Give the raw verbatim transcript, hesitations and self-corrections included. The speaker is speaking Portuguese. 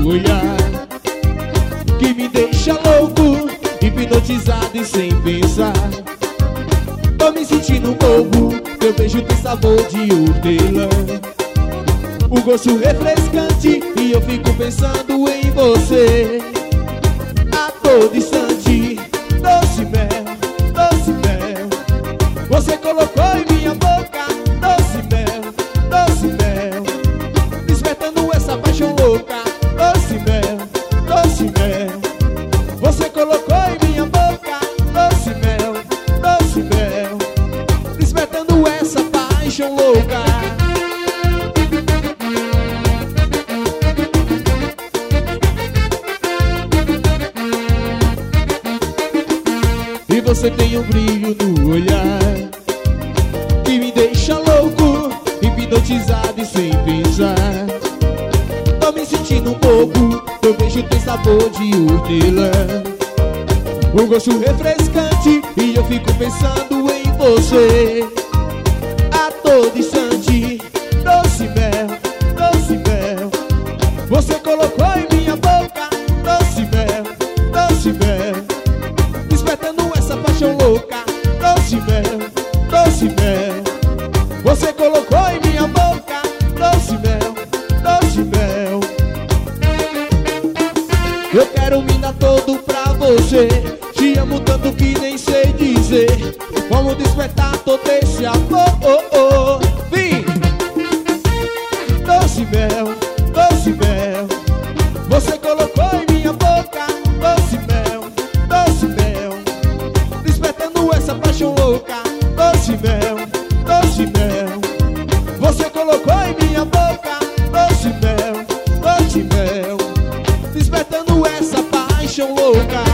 no olhar que me deixa louco, hipnotizado e sem pensar. Tô me sentindo bobo, teu beijo tem sabor de hortelã, o gosto refrescante, e eu fico pensando em você a todo instante. Doce mel, doce mel, você colocou em minha boca. Doce mel, doce mel, despertando essa paixão louca. Doce mel, doce mel, você colocou em minha boca. Doce mel, doce mel, despertando essa paixão louca. E você tem um brilho no olhar que me deixa louco, hipnotizado e sem pensar. Tô me sentindo um bobo, teu beijo tem sabor de hortelã, o gosto refrescante, e eu fico pensando em você a todo instante. Doce mel, doce mel, você colocou em minha boca. Doce mel, doce mel, despertando essa paixão louca. Doce mel, doce mel, você colocou em minha boca. Doce mel, doce mel, eu quero me dar todo pra você. Te amo tanto que nem sei dizer. Vamos despertar todo esse amor. Oh, oh. Vem! Doce mel, doce mel, você colocou em minha boca. Doce mel, doce mel, despertando essa paixão louca. Doce mel, doce mel, você colocou em minha boca. Doce mel, doce mel, despertando essa paixão louca.